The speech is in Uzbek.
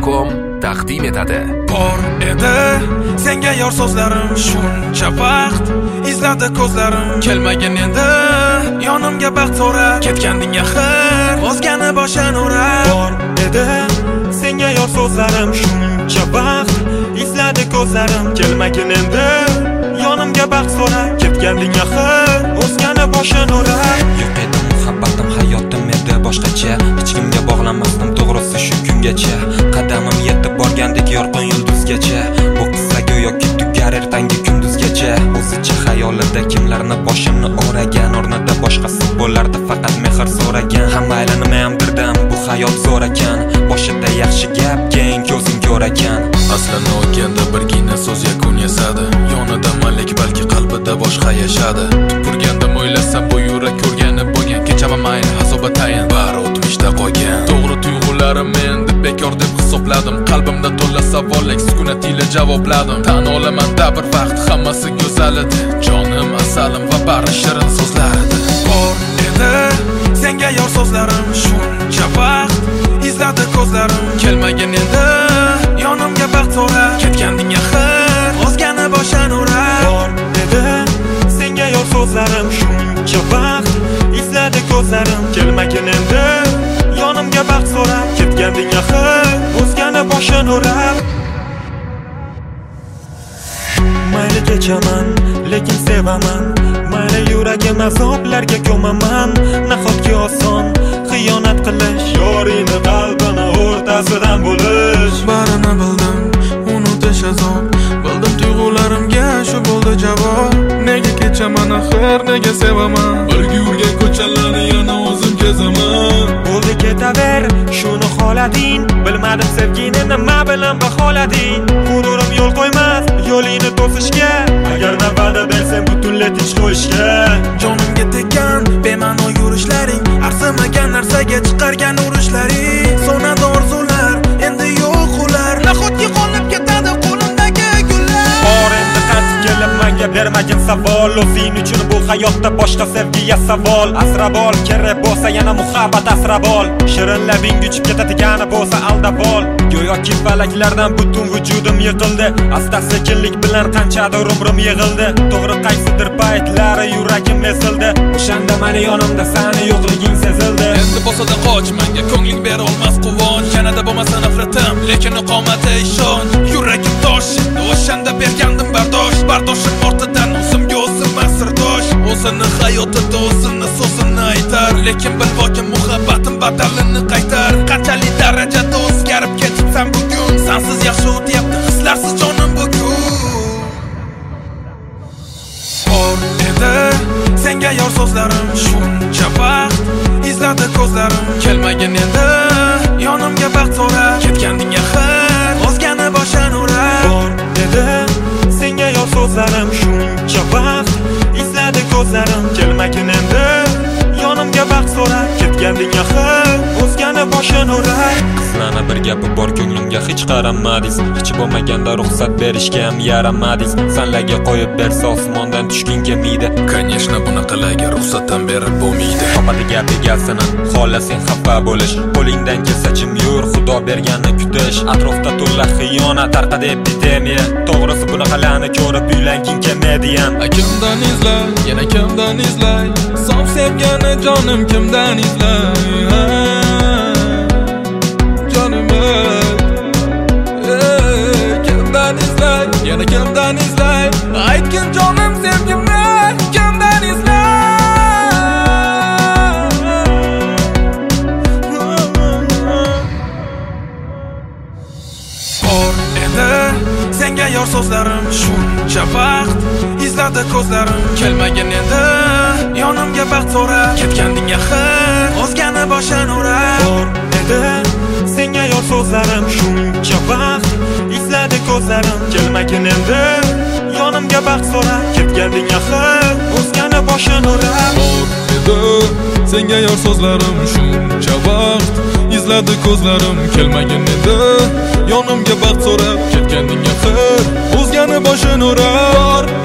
Media.com taqdim etadi. Bor edi senga yor so'zlarim, shuncha vaqt izladi ko'zlarim. Kelmagin endi yonimga baxt so'rab, ketganding axir o'zgani boshdan o'rab. Bor edi senga yor so'zlarim, shuncha vaqt izladi ko'zlarim. Kelmagin endi yonimga baxt so'rab, ketganding axir o'zgani boshdan o'rab. Yo'q edi muhabbatim, hayotim edi boshqacha. Hech kimga bog'lanmasdim to'g'risi shu kungacha. Qadamim yetib borgandek yorqin yulduzgacha. Bu qissa go'yoki tugar ertangi kunduzgacha. O'zicha xayolida kimlarni boshimni o'ragan, o'rnida boshqasi bo'lardi faqat mehr so'ragan. Hamma aylanmayamdirdim, bu hayot zo'r ekan. Boshida yaxshi gap, keyin ko'zing ko'r ekan. Aslini olganda birgina so'z yakun yasadi. Yonida malik balki qalbida boshqa yashadi. Tupurganda o'ylasam bu yurak ko'rgani bo'lgan. Kechama mayli hasoba tayin, bari o'tmishda qolgan. To'g'ri tuyg'ularim men deb bekor deb hisobladim. Qalbimda to'la savollar sukunat ila javobladim. Tan olaman da bir vaqt hammasi go'zal edi. Jonim asalim va bari shirin so'zlar edi. Bor edi senga yor so'zlarim, shuncha vaqt izladi ko'zlarim. Kelmagin endi yonimga baxt so'rab, ketganding axir o'zgani boshdan o'rab. Bor edi senga yor so'zlarim, shuncha vaqt izladi ko'zlarim. Kelmagin endi yonimga baxt so'rab, ketganding axir o'zgani boshdan o'rab. Mayli kechaman, lekin sevaman. Mayli yuragim azoblarga ko'maman. Nahotki oson xiyonat qilish, yorini qalbini o'rtasidan bo'lish. Barini bildim, unutish azob. Bildim tuyg'ularimga shu bo'ldi javob. Nega kechaman axir, nega sevaman? Birga yurgan ko'chalarni yana o'zim kezaman. Bo'ldi ketaver, shuni xohlading. Bilmadim sevgini nima bilan baholading. G'ururim yo'l qo'ymas yo'lingni to'sishga. Agar navbada bersang butunlay tinch qo'yishga. Jonimga tekkan bema'no yurishlaring, arzimagan narsaga chiqargan urishlaring. So'nadi orzular, endi yo'q ular. Nahotki qolib ketadi qo'limdagi gullar. Bor endi qaytib kelib menga bermagin savol. O'zing uchun bu hayotda boshqa sevgiga savol. Asrab ol, kerak bo'lsa yana muhabbat asrab ol. Shirin labing uchib ketadigani bo'lsa aldab ol. Go'yoki falaklardan butun vujudim yiqildi. Asta sekinlik bilan qanchadir umrim yig'ildi. To'g'ri qaysidir paytlari yuragim ezildi. O'shanda meni yonimda seni yo'qliging sezildi. Endi bo'lsa-da qoch, menga ko'ngling bera olmas quvonch. Yanada bo'lmasa nafratim, lekin iqomati ishonch. Yuragim tosh, o'shanda bergandim bardosh. Bardoshim ortidan o'zimga o'zim sirdosh. O'zini hayotida o'zini so'zini aytar, lekin bilvokim muhabbatim badalini qaytar. Qanchalik darajada o'zgarib ketibsan bugun, sensiz yaxshi o'tyapti hislarsiz jonim bugun. Bor edi senga yor so'zlarim, shuncha vaqt izladi ko'zlarim. Kelmagin endi yonimga baxt so'rab, ketganding axir o'zgani boshdan o'rab. Bor edi senga yor so'zlarim, shuncha vaqt izladi ko'zlarim. Kelmagin endi yonimga baxt so'rab, ketganding axir o'zgani boshdan o'rab. Qizlarni bir gapi bor ko'nglimga hech qaramadingiz. Hech bo'lmaganda ruxsat berishga ham yaramadingiz. Sanlarga qo'yib bersa osmondan tushging kelmaydi. Конечно, bunaqalarga ruxsatdan berib bo'lmaydi. Topadi gap egasini, xohlasang xafa bo'lish. Qo'lingdan kelsa jim yur, Xudo berganini kutish. Atrofda to'la xiyonat, tarqadi epidemiya. To'g'risi bunaqalarni ko'rib uylanging kelmaydi ham. Kimdan izlay, yana kimdan izlay? Sof sevgani jonim kimdan izlay? Jonim kimdan izlay, yana kimdan izlay? Aytgin jonim sevgimni kimdan izlay? Bor edi senga yor so'zlarim, shuncha vaqt izladi ko'zlarim. Kelmagin endi yonimga baxt so'rab, ketganding axir o'zgani boshdan o'rab. Bor edi senga yor so'zlarim, shuncha vaqt izladi ko'zlarim. Kelmagin endi yonimga baxt so'rab, ketganding axir o'zgani boshdan o'rab. Bor edi senga yor so'zlarim, shuncha vaqt izladi ko'zlarim. Kelmagin endi yonimga baxt so'rab, ketganding axir o'zgani boshdan o'rab.